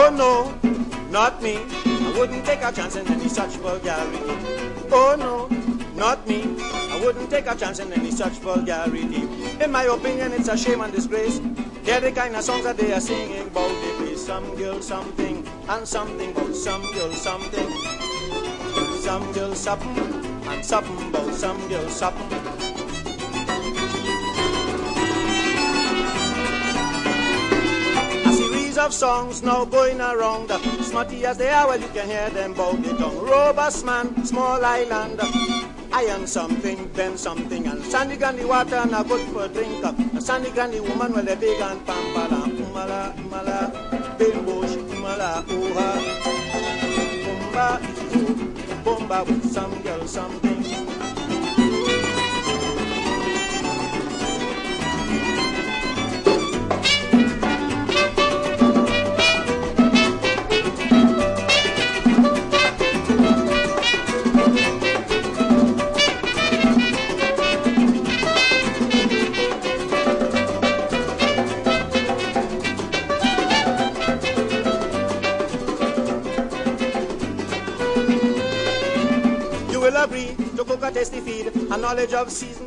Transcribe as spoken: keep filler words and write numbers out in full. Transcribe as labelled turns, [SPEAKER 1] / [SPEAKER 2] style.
[SPEAKER 1] Oh no, not me. I wouldn't take a chance in any such vulgarity. Oh no, not me. I wouldn't take a chance in any such vulgarity. In my opinion, it's a shame and disgrace. They're the kind of songs that they are singing about. They play some girl something and something about some girl something. Some girl something and something about some girl something. Of songs now going around, smutty as they are, well you can hear them bout the tongue. Robust man, small island, iron something, then something, and sandy granny water and a good for drink. A sandy granny woman, well they big and pampala, umala, umala, bimbosh, umala, uha, bumba, bumba with some girl something. Tasty feed, a knowledge of season